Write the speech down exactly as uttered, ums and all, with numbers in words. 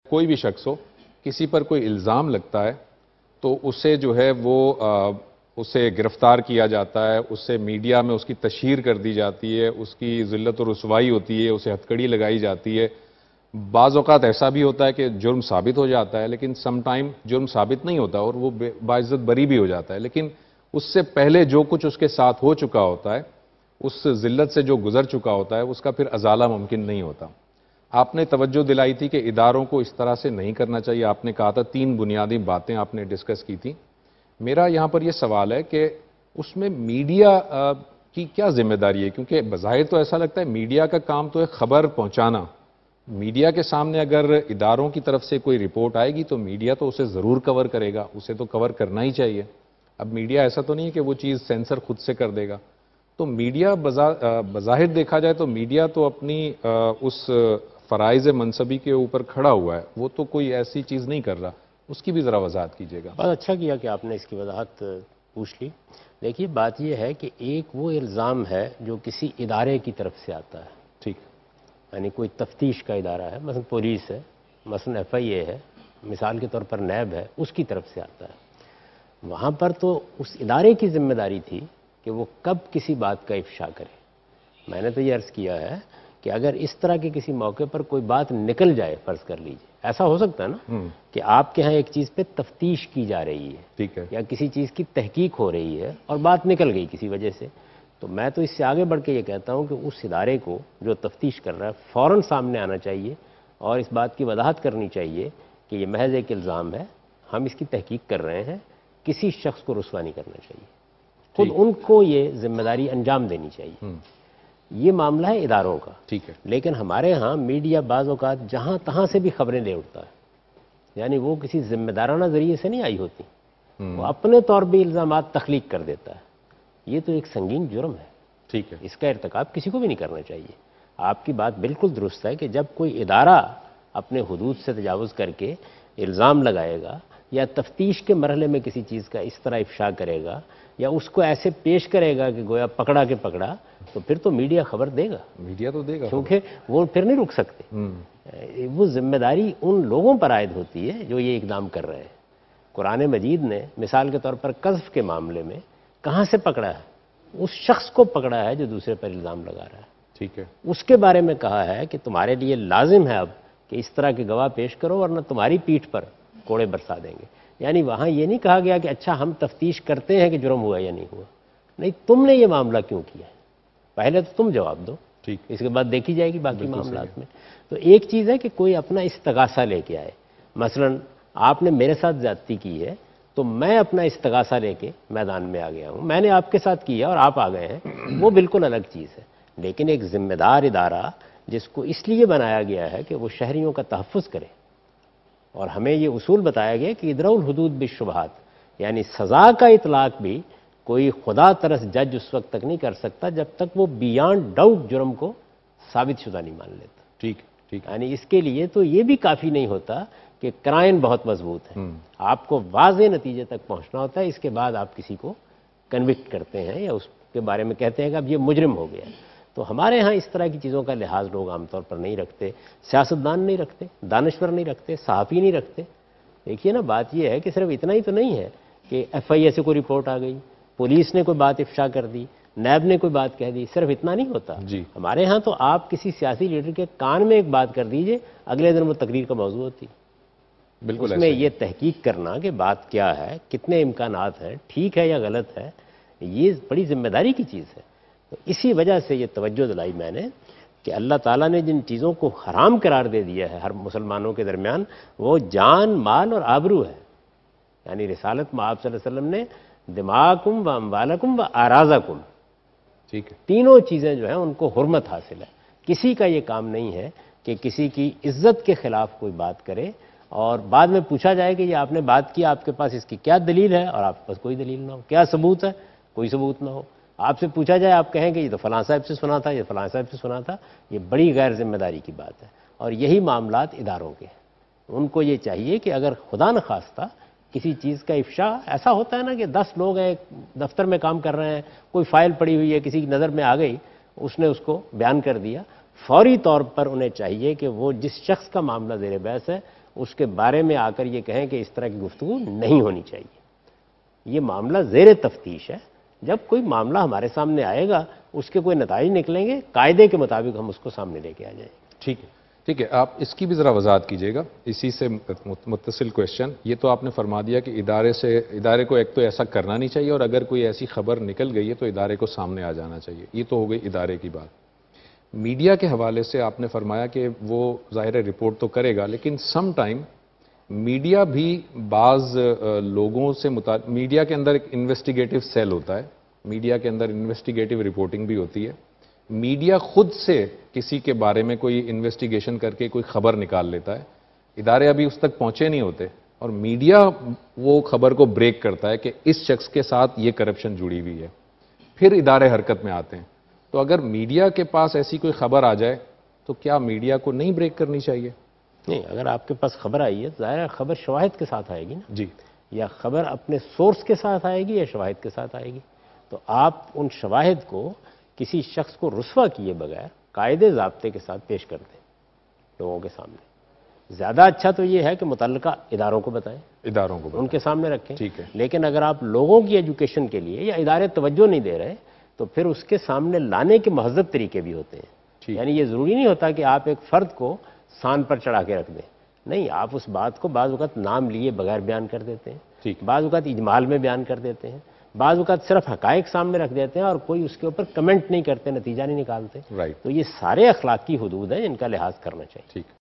کوئی بھی شخص ہو، کسی پر کوئی الزام لگتا ہے تو اسے جو ہے وہ اسے گرفتار کیا جاتا ہے، اس سے میڈیا میں اس کی تشہیر کر دی جاتی ہے، اس کی ذلت و رسوائی ہوتی ہے، اسے ہتھکڑی لگائی جاتی ہے۔ بعض اوقات ایسا بھی ہوتا ہے کہ جرم ثابت ہو جاتا ہے، لیکن سم ٹائم جرم ثابت نہیں ہوتا اور وہ باعزت بری بھی ہو جاتا ہے، لیکن اس سے پہلے جو کچھ اس کے ساتھ ہو چکا ہوتا ہے، اس ذلت سے جو گزر چکا ہوتا ہے، اس کا پھر ازالہ ممکن نہیں ہوتا۔ آپ نے توجہ دلائی تھی کہ اداروں کو اس طرح سے نہیں کرنا چاہیے، آپ نے کہا تھا تین بنیادی باتیں آپ نے ڈسکس کی تھی۔ میرا یہاں پر یہ سوال ہے کہ اس میں میڈیا کی کیا ذمہ داری ہے؟ کیونکہ بظاہر تو ایسا لگتا ہے میڈیا کا کام تو ہے خبر پہنچانا، میڈیا کے سامنے اگر اداروں کی طرف سے کوئی رپورٹ آئے گی تو میڈیا تو اسے ضرور کور کرے گا، اسے تو کور کرنا ہی چاہیے۔ اب میڈیا ایسا تو نہیں ہے کہ وہ چیز سینسر خود سے کر دے گا، تو میڈیا بظاہر دیکھا جائے تو میڈیا تو اپنی اس فرائض منصبی کے اوپر کھڑا ہوا ہے، وہ تو کوئی ایسی چیز نہیں کر رہا، اس کی بھی ذرا وضاحت کیجیے گا۔ بہت اچھا کیا کہ آپ نے اس کی وضاحت پوچھ لی۔ دیکھیے بات یہ ہے کہ ایک وہ الزام ہے جو کسی ادارے کی طرف سے آتا ہے، ٹھیک، یعنی کوئی تفتیش کا ادارہ ہے، مثلا پولیس ہے، مثلا ایف آئی اے ہے، مثال کے طور پر نیب ہے، اس کی طرف سے آتا ہے۔ وہاں پر تو اس ادارے کی ذمہ داری تھی کہ وہ کب کسی بات کا افشا کرے۔ میں نے تو یہ عرض کیا ہے کہ اگر اس طرح کے کسی موقع پر کوئی بات نکل جائے، فرض کر لیجئے، ایسا ہو سکتا ہے نا کہ آپ کے ہاں ایک چیز پہ تفتیش کی جا رہی ہے، ٹھیک ہے، یا کسی چیز کی تحقیق ہو رہی ہے اور بات نکل گئی کسی وجہ سے، تو میں تو اس سے آگے بڑھ کے یہ کہتا ہوں کہ اس ادارے کو جو تفتیش کر رہا ہے فوراً سامنے آنا چاہیے اور اس بات کی وضاحت کرنی چاہیے کہ یہ محض ایک الزام ہے، ہم اس کی تحقیق کر رہے ہیں، کسی شخص کو رسوا نہیں کرنا چاہیے، خود ان کو یہ ذمہ داری انجام دینی چاہیے۔ یہ معاملہ ہے اداروں کا، ٹھیک ہے، لیکن ہمارے ہاں میڈیا بعض اوقات جہاں تہاں سے بھی خبریں لے اٹھتا ہے، یعنی وہ کسی ذمہ دارانہ ذریعے سے نہیں آئی ہوتی، وہ اپنے طور پہ الزامات تخلیق کر دیتا ہے۔ یہ تو ایک سنگین جرم ہے، ٹھیک ہے، اس کا ارتکاب کسی کو بھی نہیں کرنا چاہیے۔ آپ کی بات بالکل درست ہے کہ جب کوئی ادارہ اپنے حدود سے تجاوز کر کے الزام لگائے گا یا تفتیش کے مرحلے میں کسی چیز کا اس طرح افشا کرے گا یا اس کو ایسے پیش کرے گا کہ گویا پکڑا کے پکڑا، تو پھر تو میڈیا خبر دے گا، میڈیا تو دے گا، کیونکہ وہ پھر نہیں رک سکتے۔ وہ ذمہ داری ان لوگوں پر عائد ہوتی ہے جو یہ اقدام کر رہے ہیں۔ قرآن مجید نے مثال کے طور پر قذف کے معاملے میں کہاں سے پکڑا ہے؟ اس شخص کو پکڑا ہے جو دوسرے پر الزام لگا رہا ہے، ٹھیک ہے، اس کے بارے میں کہا ہے کہ تمہارے لیے لازم ہے اب کہ اس طرح کے گواہ پیش کرو ورنہ تمہاری پیٹھ پر کوڑے برسا دیں گے۔ یعنی وہاں یہ نہیں کہا گیا کہ اچھا ہم تفتیش کرتے ہیں کہ جرم ہوا یا نہیں ہوا، نہیں، تم نے یہ معاملہ کیوں کیا ہے پہلے تو تم جواب دو، ٹھیک، اس کے بعد دیکھی جائے گی باقی معاملات میں۔ تو ایک چیز ہے کہ کوئی اپنا استغاثہ لے کے آئے، مثلا آپ نے میرے ساتھ زیادتی کی ہے تو میں اپنا استغاثہ لے کے میدان میں آ گیا ہوں، میں نے آپ کے ساتھ کیا اور آپ آ گئے ہیں، وہ بالکل الگ چیز ہے۔ لیکن ایک ذمہ دار ادارہ جس کو اس لیے بنایا گیا ہے کہ وہ شہریوں کا تحفظ کرے، اور ہمیں یہ اصول بتایا گیا کہ ادرأوا الحدود بالشبہات، یعنی سزا کا اطلاق بھی کوئی خدا ترس جج اس وقت تک نہیں کر سکتا جب تک وہ بیانڈ ڈاؤٹ جرم کو ثابت شدہ نہیں مان لیتا، ٹھیک، ٹھیک، یعنی اس کے لیے تو یہ بھی کافی نہیں ہوتا کہ کرائن بہت مضبوط ہے، آپ کو واضح نتیجے تک پہنچنا ہوتا ہے، اس کے بعد آپ کسی کو کنوکٹ کرتے ہیں یا اس کے بارے میں کہتے ہیں کہ اب یہ مجرم ہو گیا۔ تو ہمارے ہاں اس طرح کی چیزوں کا لحاظ لوگ عام طور پر نہیں رکھتے، سیاستدان نہیں رکھتے، دانشور نہیں رکھتے، صحافی نہیں رکھتے۔ دیکھیے نا، بات یہ ہے کہ صرف اتنا ہی تو نہیں ہے کہ ایف آئی اے سے کوئی رپورٹ آ گئی، پولیس نے کوئی بات افشا کر دی، نیب نے کوئی بات کہہ دی، صرف اتنا نہیں ہوتا جی، ہمارے ہاں تو آپ کسی سیاسی لیڈر کے کان میں ایک بات کر دیجئے، اگلے دن وہ تقریر کا موضوع ہوتی، بالکل، اس میں یہ تحقیق کرنا کہ بات کیا ہے، کتنے امکانات ہیں، ٹھیک ہے یا غلط ہے، یہ بڑی ذمہ داری کی چیز ہے۔ تو اسی وجہ سے یہ توجہ دلائی میں نے کہ اللہ تعالیٰ نے جن چیزوں کو حرام قرار دے دیا ہے ہر مسلمانوں کے درمیان، وہ جان، مال اور آبرو ہے۔ یعنی رسالت میں آپ صلی اللہ علیہ وسلم نے دماغکم و اموالکم و اعراضکم، ٹھیک ہے، تینوں چیزیں جو ہیں ان کو حرمت حاصل ہے۔ کسی کا یہ کام نہیں ہے کہ کسی کی عزت کے خلاف کوئی بات کرے اور بعد میں پوچھا جائے کہ یہ آپ نے بات کی، آپ کے پاس اس کی کیا دلیل ہے، اور آپ کے پاس کوئی دلیل نہ ہو، کیا ثبوت ہے، کوئی ثبوت نہ ہو۔ آپ سے پوچھا جائے، آپ کہیں کہ یہ تو فلاں صاحب سے سنا تھا، یہ فلاں صاحب سے سنا تھا، یہ بڑی غیر ذمہ داری کی بات ہے۔ اور یہی معاملات اداروں کے ہیں، ان کو یہ چاہیے کہ اگر خدا نخواستہ کسی چیز کا افشا، ایسا ہوتا ہے نا کہ دس لوگ ہیں دفتر میں کام کر رہے ہیں، کوئی فائل پڑی ہوئی ہے کسی کی نظر میں آ گئی، اس نے اس کو بیان کر دیا، فوری طور پر انہیں چاہیے کہ وہ جس شخص کا معاملہ زیر بحث ہے اس کے بارے میں آ کر یہ کہیں کہ اس طرح کی گفتگو نہیں ہونی چاہیے. یہ معاملہ زیر تفتیش ہے. جب کوئی معاملہ ہمارے سامنے آئے گا اس کے کوئی نتائج نکلیں گے، قاعدے کے مطابق ہم اس کو سامنے لے کے آ جائیں گے. ٹھیک ہے ٹھیک ہے آپ اس کی بھی ذرا وضاحت کیجیے گا. اسی سے متصل کوشچن، یہ تو آپ نے فرما دیا کہ ادارے سے ادارے کو ایک تو ایسا کرنا نہیں چاہیے، اور اگر کوئی ایسی خبر نکل گئی ہے تو ادارے کو سامنے آ جانا چاہیے. یہ تو ہو گئی ادارے کی بات. میڈیا کے حوالے سے آپ نے فرمایا کہ وہ ظاہر ہے رپورٹ تو کرے گا، لیکن سم ٹائم میڈیا بھی بعض لوگوں سے متعلق، میڈیا کے اندر ایک انویسٹیگیٹو سیل ہوتا ہے، میڈیا کے اندر انویسٹیگیٹو رپورٹنگ بھی ہوتی ہے. میڈیا خود سے کسی کے بارے میں کوئی انویسٹیگیشن کر کے کوئی خبر نکال لیتا ہے، ادارے ابھی اس تک پہنچے نہیں ہوتے، اور میڈیا وہ خبر کو بریک کرتا ہے کہ اس شخص کے ساتھ یہ کرپشن جڑی ہوئی ہے، پھر ادارے حرکت میں آتے ہیں. تو اگر میڈیا کے پاس ایسی کوئی خبر آ جائے تو کیا میڈیا کو نہیں بریک کرنی چاہیے؟ نہیں، اگر آپ کے پاس خبر آئی ہے ظاہر ہے خبر شواہد کے ساتھ آئے گی نا. جی. یا خبر اپنے سورس کے ساتھ آئے گی یا شواہد کے ساتھ آئے گی. تو آپ ان شواہد کو کسی شخص کو رسوا کیے بغیر قاعدے ضابطے کے ساتھ پیش کر دیں لوگوں کے سامنے. زیادہ اچھا تو یہ ہے کہ متعلقہ اداروں کو بتائیں، اداروں کو ان کے سامنے رکھیں. ٹھیک ہے. لیکن اگر آپ لوگوں کی ایجوکیشن کے لیے یا ادارے توجہ نہیں دے رہے تو پھر اس کے سامنے لانے کے مہذب طریقے بھی ہوتے ہیں. یعنی یہ ضروری نہیں ہوتا کہ آپ ایک فرد کو سان پر چڑھا کے رکھ دیں. نہیں، آپ اس بات کو بعض اوقات نام لیے بغیر بیان کر دیتے ہیں، بعض اوقات اجمال میں بیان کر دیتے ہیں، بعض اوقات صرف حقائق سامنے رکھ دیتے ہیں اور کوئی اس کے اوپر کمنٹ نہیں کرتے، نتیجہ نہیں نکالتے. رائٹ. تو یہ سارے اخلاقی حدود ہیں جن کا لحاظ کرنا چاہیے. ٹھیک.